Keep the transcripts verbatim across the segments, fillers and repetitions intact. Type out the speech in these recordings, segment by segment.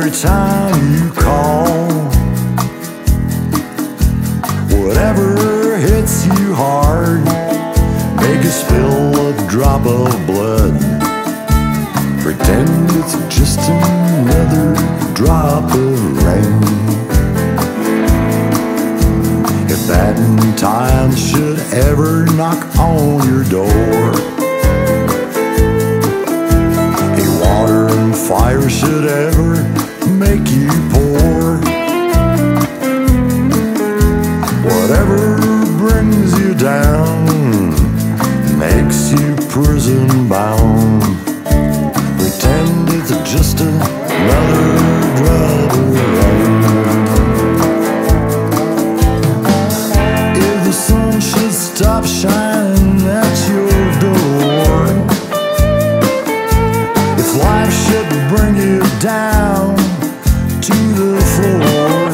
every time you call. Whatever hits you hard, make you spill a drop of blood. Pretend it's just another drop of rain. If bad times should ever knock on your door, if water and fire should ever make you poor, whatever brings you down makes you prison bound. Pretend it's just another drop of rain. If the sun should stop shining at your door, if life should bring you down to the floor,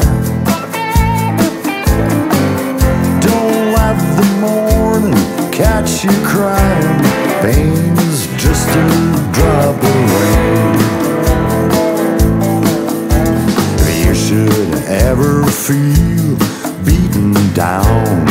don't let the morning catch you crying. Pain is just a drop of rain. If you should ever feel beaten down,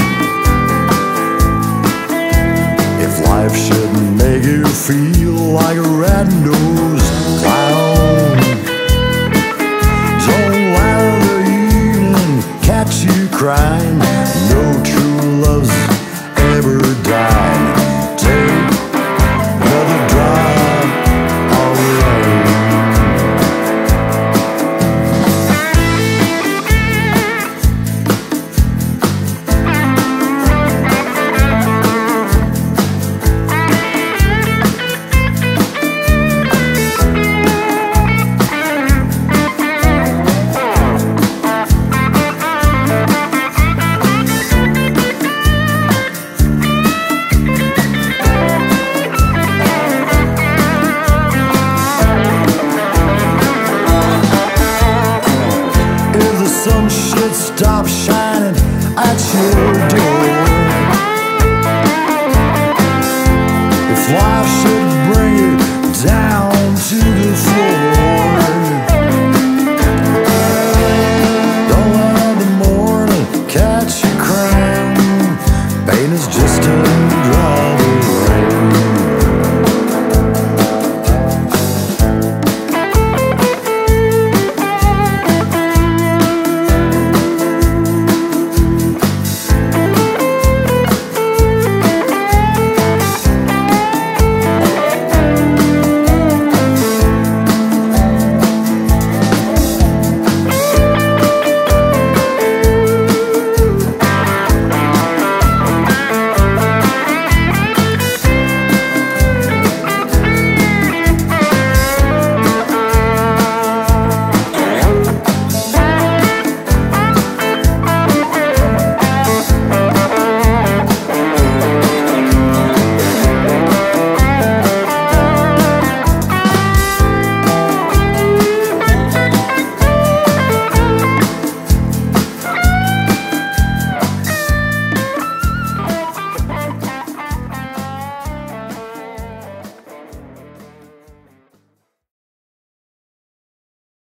if life should make you feel like a red-nosed clown, don't let the evening catch you crying. No true love's ever died. Take another drop of rain. Sun should stop shining at your door, if life should bring you down to the floor, don't let the morning catch you crying. Pain is just